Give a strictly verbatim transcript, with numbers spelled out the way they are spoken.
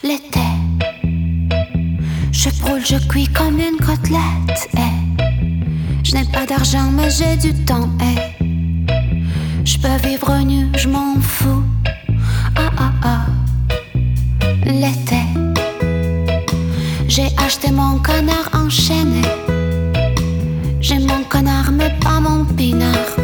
L'été, je brûle, je cuis comme une côtelette. Eh. Je n'ai pas d'argent mais j'ai du temps. Eh. Je peux vivre nu, je m'en fous. Ah ah ah. L'été, j'ai acheté mon canard enchaîné. J'ai mon canard mais pas mon pinard.